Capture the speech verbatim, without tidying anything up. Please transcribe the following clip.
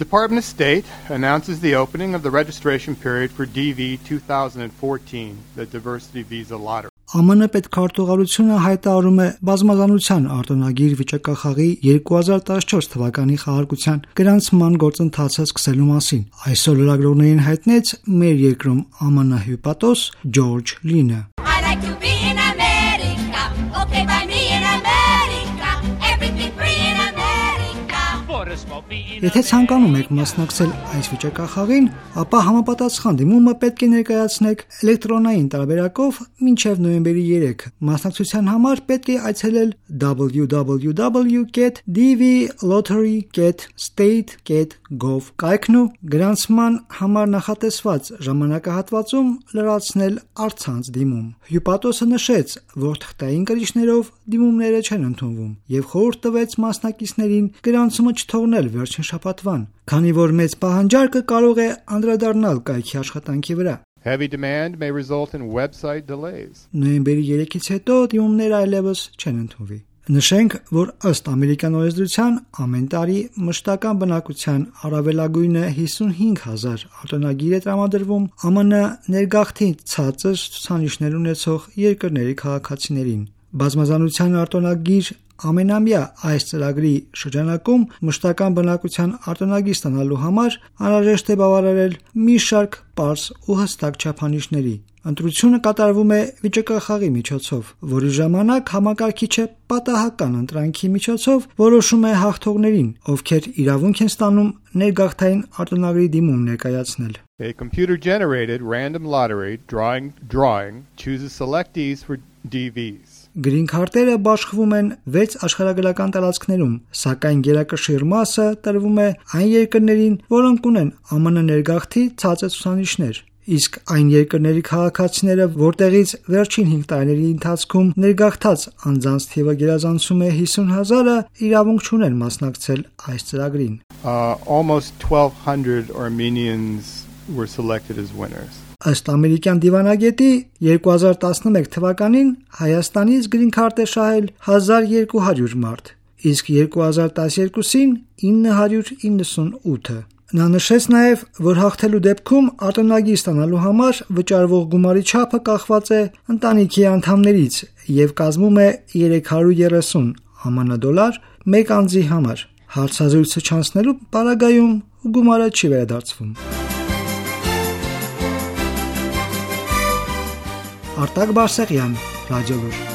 Department of State announces the opening of the registration period for D V twenty fourteen, the Diversity Visa Lottery. Ամն պետքարտուղարությունը հայտարարում է բազմազանության արտոնագիր վիճակախաղի երկու հազար տասնչորս թվականի խաղարկության գրանցման գործընթացը սկսելու մասին։ Այսօր լրագրողներին հայտնեց մեր երկրում ԱՄՆ հյուպատոս Ջորջ Լինը։ Եթե ցանկանում եք մասնակցել այս վիճակախաղին, ապա համապատասխան դիմումը պետք է ներկայացնեք էլեկտրոնային տարբերակով մինչև նոյեմբերի երեքը։ Մասնակցության համար պետք է այցելել w w w dot d v lottery dot state dot gov կայքն ու գրանցման համար նախատեսված ժամանակահատվածում լրացնել առցանց դիմում։ Հյուպատոսը նշեց, որ թղթային կրիչներով դիմումները չեն ընդունվում եւ խորհուրդ տվեց մասնակիցներին գրանցումը չթողնել վերջին շաբաթվան, քանի որ մեծ պահանջարկը կարող է անդրադառնալ կայքի աշխատանքի վրա։ Heavy demand may result in website delays. Նոյեմբերի երեքից հետո դիմումները այլևս չեն ընդունվի։ Նշենք, որ ըստ ամերիկյան օրենսդրության ամեն տարի մշտական բնակության առավելագույնը հիսունհինգ հազար արտոնագիր է տրամադրվում ԱՄՆ ներգաղթի ցածր ցուցանիշներ ունեցող երկրների քաղաքացիներին։ Բազմազանության արտոնագիր ամենամյա այս ծրագրի շրջանակում մշտական բնակության արտոնագիր ստանալու համար անհրաժեշտ է բավարարել մի շարք պարզ ու հստակ չափանիշների։ Ընտրությունը կատարվում է վիճակախաղի միջոցով, որի ժամանակ համակարգիչը պատահական ընտրանքի միջոցով որոշում է հաղթողներին, ովքեր իրավունք են ստանում ներգաղթային արտոնագրի դիմում ներկայացնել։ A computer-generated random lottery drawing drawing chooses selectees for D Vs. Գրին քարտերը բաշխվում են վեց աշխարհագրական տարածքներում, սակայն գերակշիռ մասը տրվում է այն երկրներին, որոնք ունեն ԱՄՆ ներգաղթի ցածր ցուցանիշներ, իսկ այն երկրների քաղաքացիները, որտեղից վերջին հինգ տարիների ընթացքում ներգաղթած անձանց թիվը գերազանցում է հիսուն հազարը, իրավունք չունեն մասնակցել այս ծրագրին։ Uh, almost twelve hundred Armenians were selected as winners. Ըստ ամերիկյան դիվանագետի երկու հազար տասնմեկ թվականին Հայաստանից գրին քարտ է շահել հազար երկու հարյուր մարդ, իսկ երկու հազար տասներկուսին ինը հարյուր իննսունութը։ Նա նշեց նաև, որ հաղթելու դեպքում արտոնագիր ստանալու համար վճարվող գումարի չափը կախված է ընտանիքի անդամներից եւ կազմում է երեք հարյուր երեսուն ԱՄՆ դոլար մեկ անձի համար։ Հարցազրույցը չանցնելու պարագայում գումարը չի վերադարձվում։ Արտակ Բարսեղյան, Ռադիոլուր։